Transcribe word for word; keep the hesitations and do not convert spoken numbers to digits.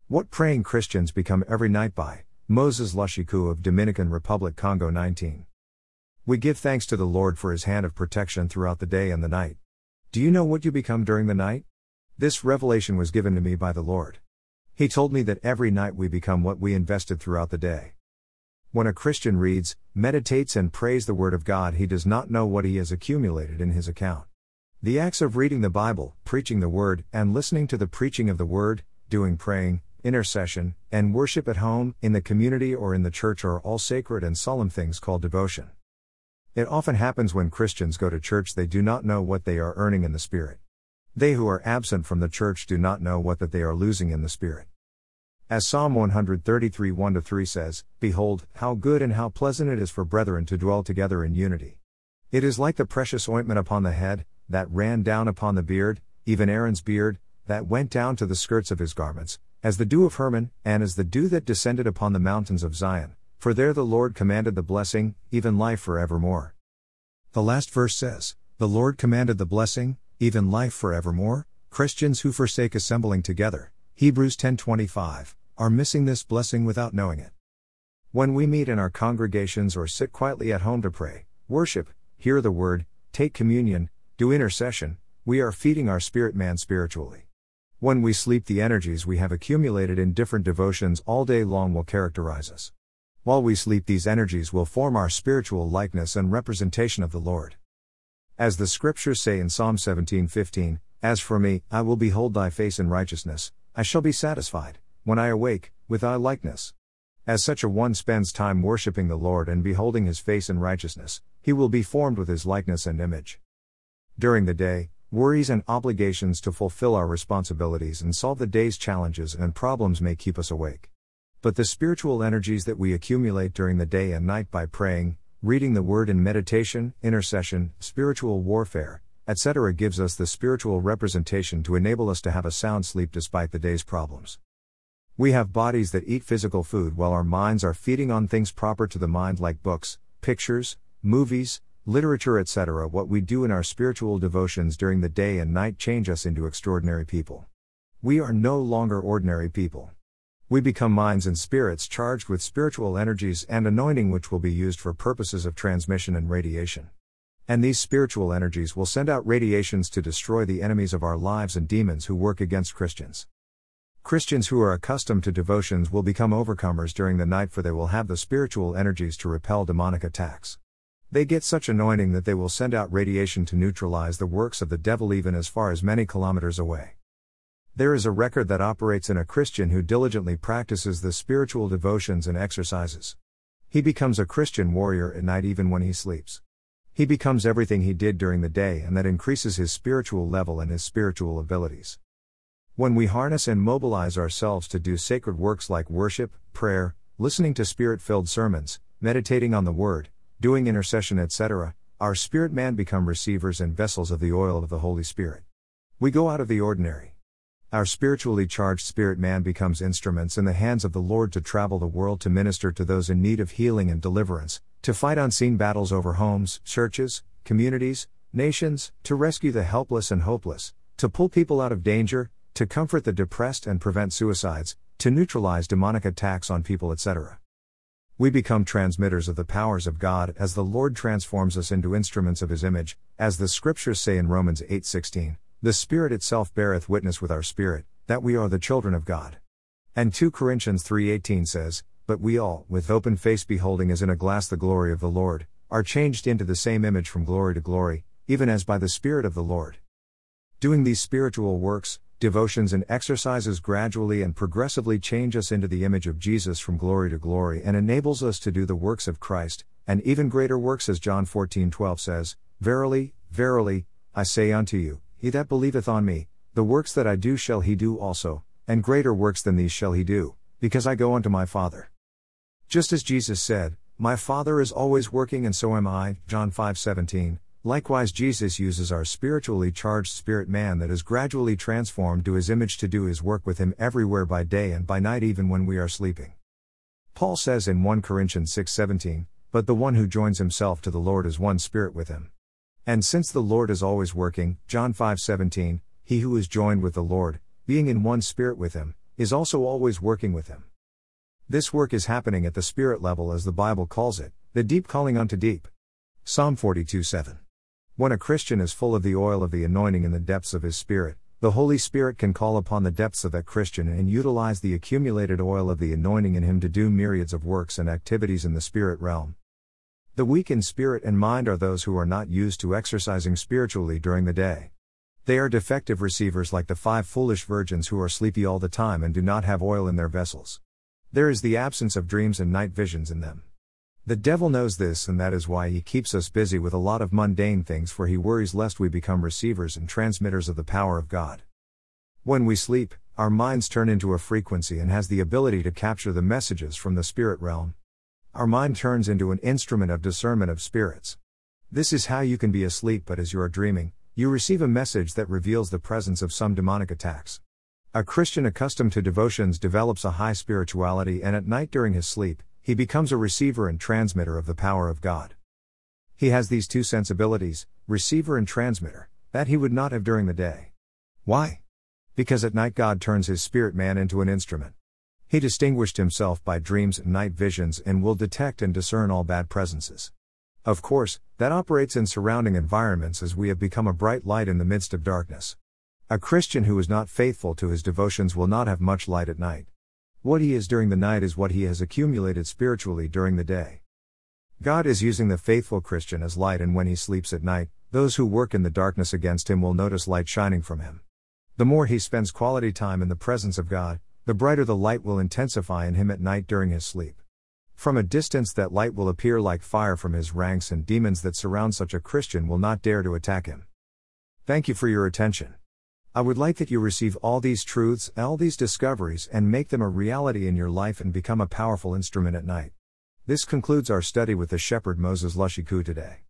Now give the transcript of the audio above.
What Praying Christians Become Every Night by Moses Lushiku of Dominican Republic, Congo nineteen. We give thanks to the Lord for His hand of protection throughout the day and the night. Do you know what you become during the night? This revelation was given to me by the Lord. He told me that every night we become what we invested throughout the day. When a Christian reads, meditates and prays the Word of God, he does not know what he has accumulated in his account. The acts of reading the Bible, preaching the Word, and listening to the preaching of the Word, doing praying, intercession, and worship at home, in the community or in the church are all sacred and solemn things called devotion. It often happens when Christians go to church they do not know what they are earning in the Spirit. They who are absent from the church do not know what that they are losing in the Spirit. As Psalm one thirty-three one to three says, "Behold, how good and how pleasant it is for brethren to dwell together in unity. It is like the precious ointment upon the head, that ran down upon the beard, even Aaron's beard, that went down to the skirts of his garments, as the dew of Hermon, and as the dew that descended upon the mountains of Zion. For there the Lord commanded the blessing, even life for evermore." The last verse says, "The Lord commanded the blessing, even life for evermore." Christians who forsake assembling together, Hebrews ten twenty-five, are missing this blessing without knowing it. When we meet in our congregations or sit quietly at home to pray, worship, hear the word, take communion, do intercession, we are feeding our spirit man spiritually. When we sleep, the energies we have accumulated in different devotions all day long will characterize us. While we sleep, these energies will form our spiritual likeness and representation of the Lord. As the scriptures say in Psalm seventeen fifteen, "As for me, I will behold thy face in righteousness, I shall be satisfied, when I awake, with thy likeness." As such a one spends time worshiping the Lord and beholding his face in righteousness, he will be formed with his likeness and image. During the day, worries and obligations to fulfill our responsibilities and solve the day's challenges and problems may keep us awake. But the spiritual energies that we accumulate during the day and night by praying, reading the Word in meditation, intercession, spiritual warfare, et cetera gives us the spiritual representation to enable us to have a sound sleep despite the day's problems. We have bodies that eat physical food while our minds are feeding on things proper to the mind like books, pictures, movies, literature, et cetera. What we do in our spiritual devotions during the day and night change us into extraordinary people. We are no longer ordinary people. We become minds and spirits charged with spiritual energies and anointing, which will be used for purposes of transmission and radiation. And these spiritual energies will send out radiations to destroy the enemies of our lives and demons who work against Christians. Christians who are accustomed to devotions will become overcomers during the night, for they will have the spiritual energies to repel demonic attacks. They get such anointing that they will send out radiation to neutralize the works of the devil even as far as many kilometers away. There is a record that operates in a Christian who diligently practices the spiritual devotions and exercises. He becomes a Christian warrior at night even when he sleeps. He becomes everything he did during the day, and that increases his spiritual level and his spiritual abilities. When we harness and mobilize ourselves to do sacred works like worship, prayer, listening to spirit-filled sermons, meditating on the Word, doing intercession, et cetera, our spirit man become receivers and vessels of the oil of the Holy Spirit. We go out of the ordinary. Our spiritually charged spirit man becomes instruments in the hands of the Lord to travel the world to minister to those in need of healing and deliverance, to fight unseen battles over homes, churches, communities, nations, to rescue the helpless and hopeless, to pull people out of danger, to comfort the depressed and prevent suicides, to neutralize demonic attacks on people, et cetera. We become transmitters of the powers of God as the Lord transforms us into instruments of His image, as the scriptures say in Romans eight sixteen, "The Spirit itself beareth witness with our spirit, that we are the children of God." And two Corinthians three eighteen says, "But we all, with open face beholding as in a glass the glory of the Lord, are changed into the same image from glory to glory, even as by the Spirit of the Lord." Doing these spiritual works, devotions and exercises gradually and progressively change us into the image of Jesus from glory to glory, and enables us to do the works of Christ, and even greater works, as John fourteen twelve says, "Verily, verily, I say unto you, he that believeth on me, the works that I do shall he do also, and greater works than these shall he do, because I go unto my Father." Just as Jesus said, "My Father is always working and so am I," John five seventeen, likewise Jesus uses our spiritually charged spirit man that is gradually transformed to His image to do His work with Him everywhere by day and by night, even when we are sleeping. Paul says in First Corinthians six seventeen, "But the one who joins himself to the Lord is one spirit with Him." And since the Lord is always working, John five seventeen, he who is joined with the Lord, being in one spirit with Him, is also always working with him. This work is happening at the spirit level, as the Bible calls it, the deep calling unto deep. Psalm forty-two seven. When a Christian is full of the oil of the anointing in the depths of his spirit, the Holy Spirit can call upon the depths of that Christian and utilize the accumulated oil of the anointing in him to do myriads of works and activities in the spirit realm. The weak in spirit and mind are those who are not used to exercising spiritually during the day. They are defective receivers, like the five foolish virgins who are sleepy all the time and do not have oil in their vessels. There is the absence of dreams and night visions in them. The devil knows this, and that is why he keeps us busy with a lot of mundane things, for he worries lest we become receivers and transmitters of the power of God. When we sleep, our minds turn into a frequency and has the ability to capture the messages from the spirit realm. Our mind turns into an instrument of discernment of spirits. This is how you can be asleep, but as you are dreaming, you receive a message that reveals the presence of some demonic attacks. A Christian accustomed to devotions develops a high spirituality, and at night during his sleep, he becomes a receiver and transmitter of the power of God. He has these two sensibilities, receiver and transmitter, that he would not have during the day. Why? Because at night God turns his spirit man into an instrument. He distinguished himself by dreams and night visions and will detect and discern all bad presences. Of course, that operates in surrounding environments, as we have become a bright light in the midst of darkness. A Christian who is not faithful to his devotions will not have much light at night. What he is during the night is what he has accumulated spiritually during the day. God is using the faithful Christian as light, and when he sleeps at night, those who work in the darkness against him will notice light shining from him. The more he spends quality time in the presence of God, the brighter the light will intensify in him at night during his sleep. From a distance that light will appear like fire from his ranks, and demons that surround such a Christian will not dare to attack him. Thank you for your attention. I would like that you receive all these truths, all these discoveries, and make them a reality in your life and become a powerful instrument at night. This concludes our study with the shepherd Moses Lushiku today.